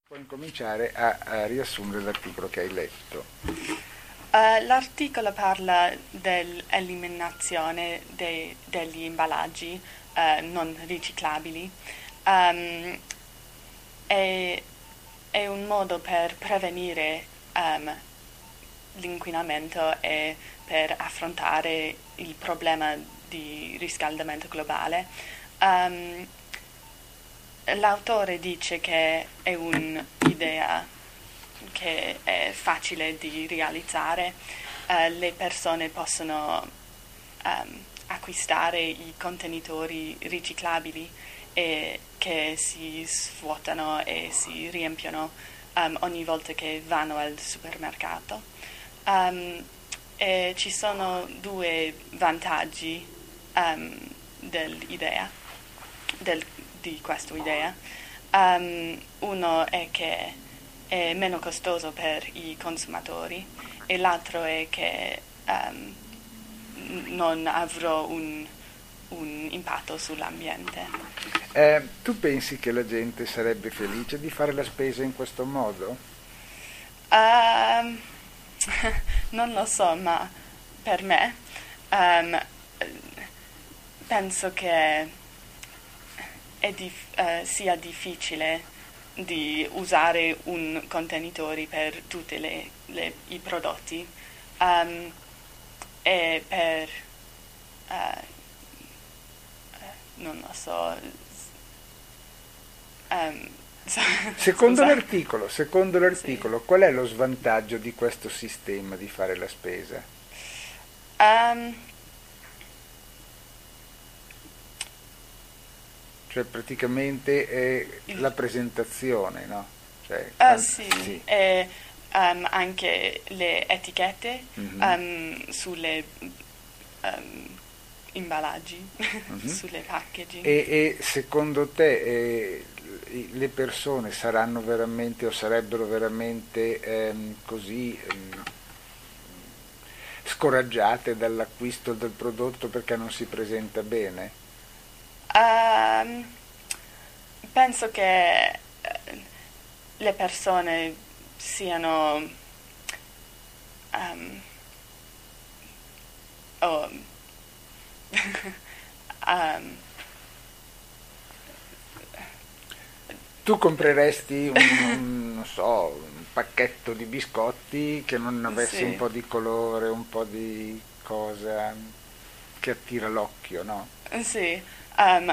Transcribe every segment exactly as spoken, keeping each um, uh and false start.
Puoi incominciare a, a riassumere l'articolo che hai letto. Uh, l'articolo parla dell'eliminazione dei, degli imballaggi uh, non riciclabili. Um, è, è un modo per prevenire um, l'inquinamento e per affrontare il problema di riscaldamento globale. Um, l'autore dice che è un'idea che è facile di realizzare. Uh, le persone possono um, acquistare i contenitori riciclabili e che si svuotano e si riempiono um, ogni volta che vanno al supermercato. Um, e ci sono due vantaggi um, dell'idea, del, di questa idea. Um, uno è che è meno costoso per i consumatori e l'altro è che um, non avrà un, un impatto sull'ambiente. Eh, tu pensi che la gente sarebbe felice di fare la spesa in questo modo? Um, non lo so, ma per me um, penso che è dif- uh, sia difficile di usare un contenitore per tutti le, le, i prodotti um, e per uh, non lo so um, secondo scusa. l'articolo, secondo l'articolo Sì. qual è lo svantaggio di questo sistema di fare la spesa? Um, Cioè praticamente è il, la presentazione, no? Cioè, uh, quando, sì, sì. e um, anche le etichette Mm-hmm. um, sulle um, imballaggi, Mm-hmm. sulle packaging. E, e secondo te eh, le persone saranno veramente o sarebbero veramente ehm, così ehm, scoraggiate dall'acquisto del prodotto perché non si presenta bene? Um, penso che eh, le persone siano um, oh, um, Tu compreresti un, un, non so, un pacchetto di biscotti che non avesse sì, un po' di colore, un po' di cosa che attira l'occhio, no? sì, um,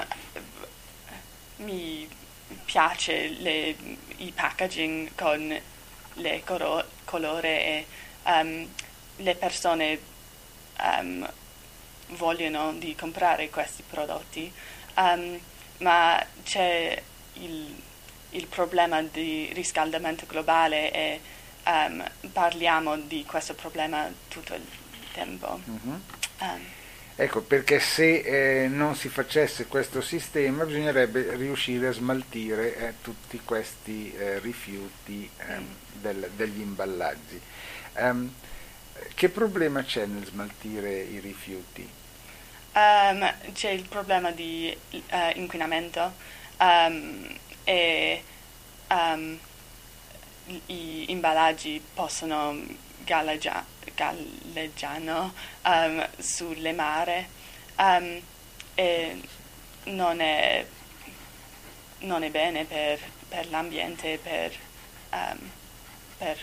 mi piace le, i packaging con le coro- colore e um, le persone um, vogliono di comprare questi prodotti, um, ma c'è il, il problema di riscaldamento globale e um, parliamo di questo problema tutto il tempo. Mm-hmm. Um, Ecco, perché se eh, non si facesse questo sistema bisognerebbe riuscire a smaltire eh, tutti questi eh, rifiuti eh, mm. del, degli imballaggi. Um, che problema c'è nel smaltire i rifiuti? Um, c'è il problema di uh, inquinamento um, e um, i imballaggi possono galleggia- galleggiano um, sulle mare um, e non è, non è bene per, per l'ambiente, per, um, per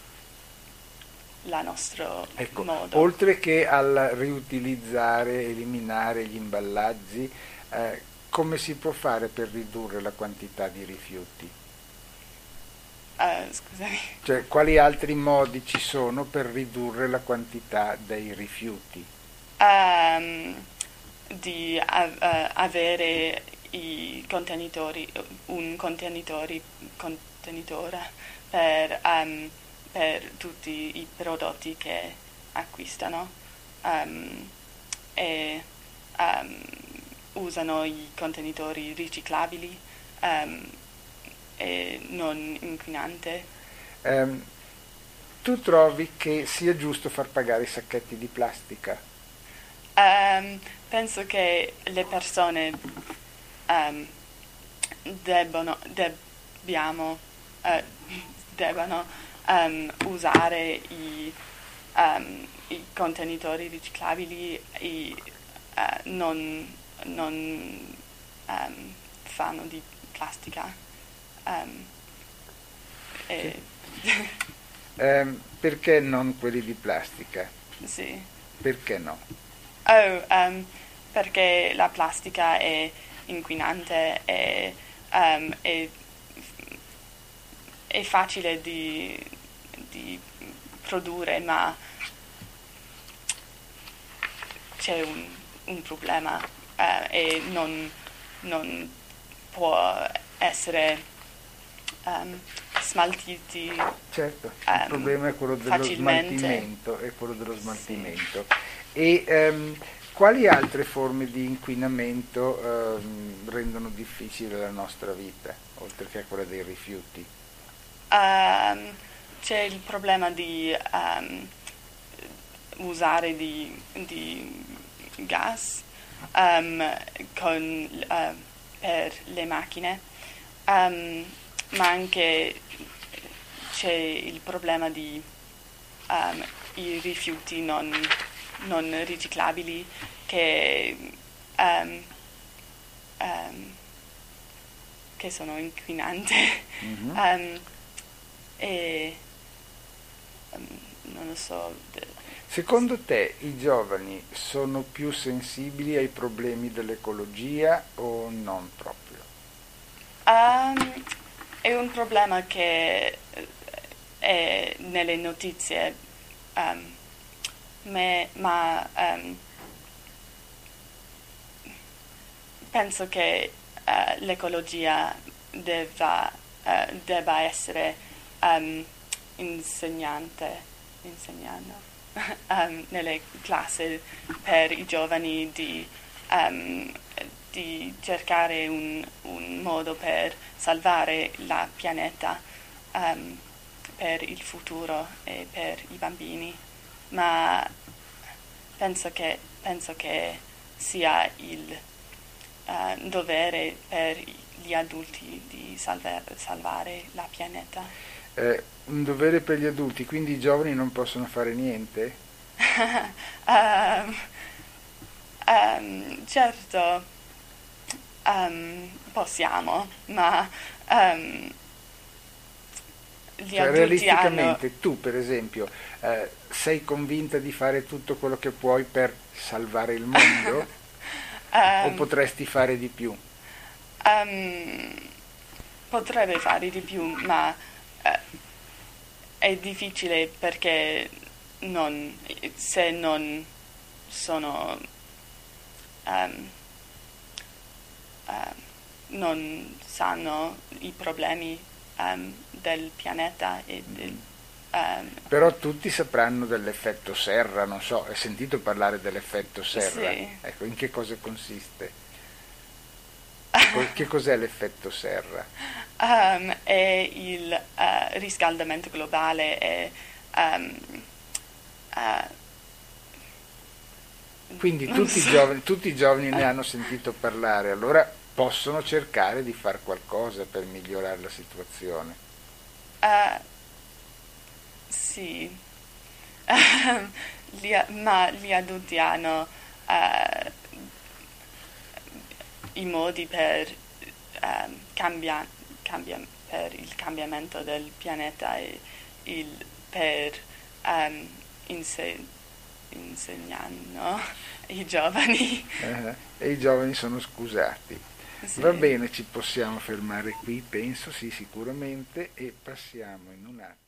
la nostro Ecco, modo. oltre che al riutilizzare, eliminare gli imballaggi, eh, come si può fare per ridurre la quantità di rifiuti? Uh, scusami. Cioè, quali altri modi ci sono per ridurre la quantità dei rifiuti? Um, di av- uh, avere i contenitori, un contenitore, contenitore per, um, per tutti i prodotti che acquistano um, e um, usano i contenitori riciclabili um, e non inquinante. Um, tu trovi che sia giusto far pagare i sacchetti di plastica? Um, penso che le persone um, debbono, dobbiamo uh, debbano um, usare i, um, i contenitori riciclabili e uh, non, non um, fanno di plastica. Um, e sì. um, perché non quelli di plastica? Sì. Perché no? Oh, um, perché la plastica è inquinante e um, è, è facile di, di produrre, ma c'è un, un problema uh, e non, non può essere um, smaltiti. Certo, um, il problema è quello dello facilmente. smaltimento, è quello dello smaltimento. Sì. E um, quali altre forme di inquinamento um, rendono difficile la nostra vita, oltre che quella dei rifiuti? Um, c'è il problema di um, usare di, di gas um, con, uh, per le macchine, um, ma anche c'è il problema di um, i rifiuti non, non riciclabili che, um, um, che sono inquinanti. Mm-hmm. um, e um, non lo so. Secondo te i giovani sono più sensibili ai problemi dell'ecologia o non proprio? Um, è un problema che è nelle notizie, um, me, ma um, penso che uh, l'ecologia debba, uh, debba essere um, insegnante, insegnando um, nelle classi per i giovani di, um, di cercare un, un modo per salvare la pianeta um, per il futuro e per i bambini, ma penso che, penso che sia il uh, dovere per gli adulti di salvare, salvare la pianeta. Eh, un dovere per gli adulti, quindi i giovani non possono fare niente? um, um, certo, um, possiamo, ma um, gli cioè, adulti realisticamente hanno... tu per esempio eh, sei convinta di fare tutto quello che puoi per salvare il mondo? um, o potresti fare di più? Um, potrebbe fare di più, ma uh, è difficile perché non, se non sono um, uh, non sanno i problemi um, del pianeta e del, um, però tutti sapranno dell'effetto serra, non so, hai sentito parlare dell'effetto serra? Sì. Ecco, in che cosa consiste? Che cos'è l'effetto serra? Um, è il uh, riscaldamento globale e um, uh, quindi tutti, so. i giovani, tutti i giovani ne hanno sentito parlare, allora possono cercare di fare qualcosa per migliorare la situazione. Uh, sì, gli, ma gli adulti hanno uh, i modi per, um, cambia, cambia, per il cambiamento del pianeta e il, per um, inse, insegnano i giovani. Uh-huh. E i giovani sono scusati. Sì. Va bene, ci possiamo fermare qui, penso, sì, sicuramente, e passiamo in un attimo.